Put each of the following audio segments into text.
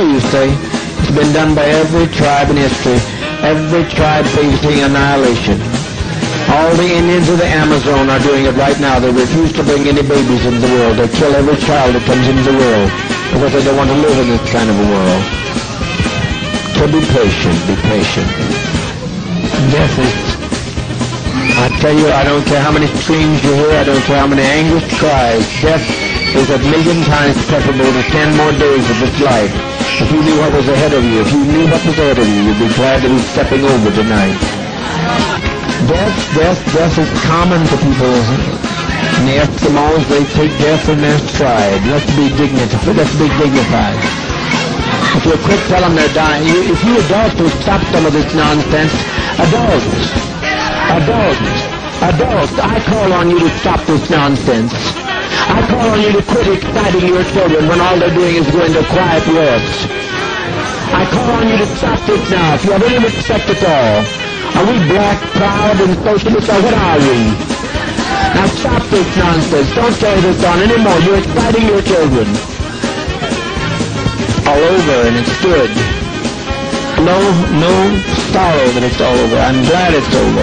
you say. It's been done by every tribe in history. Every tribe facing annihilation. All the Indians of the Amazon are doing it right now. They refuse to bring any babies into the world. They kill every child that comes into the world because they don't want to live in this kind of a world. So be patient, be patient. Death is, I tell you, I don't care how many screams you hear, I don't care how many anguished cries. Death is a million times preferable to 10 more days of this life. If you knew what was ahead of you, if you knew what was ahead of you, you'd be glad to be stepping over tonight. Death is common to people. And the Eskimos, they take death in their stride. Let's be dignified. If you're quick, tell them they're dying. If you adults will stop some of this nonsense, adults, I call on you to stop this nonsense. I call on you to quit exciting your children when all they're doing is going to quiet rest. I call on you to stop this now. If you have any respect at all, are we black, proud, and socialists, or what are we? Now stop this nonsense. Don't carry this on anymore. You're exciting your children. All over, and it's good. No sorrow that it's all over. I'm glad it's over.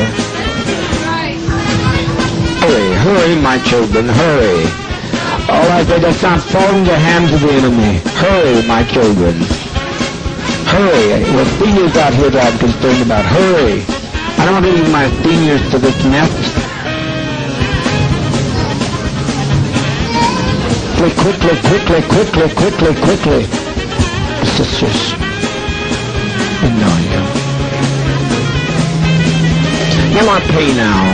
Hurry, my children, hurry. All I say, let's not fall into the hands of the enemy. Hurry, my children. Hurry. Well, seniors out here that I'm concerned about. Hurry. I don't want to leave my seniors to this mess. Quickly. Sisters, you know you. You want pay now.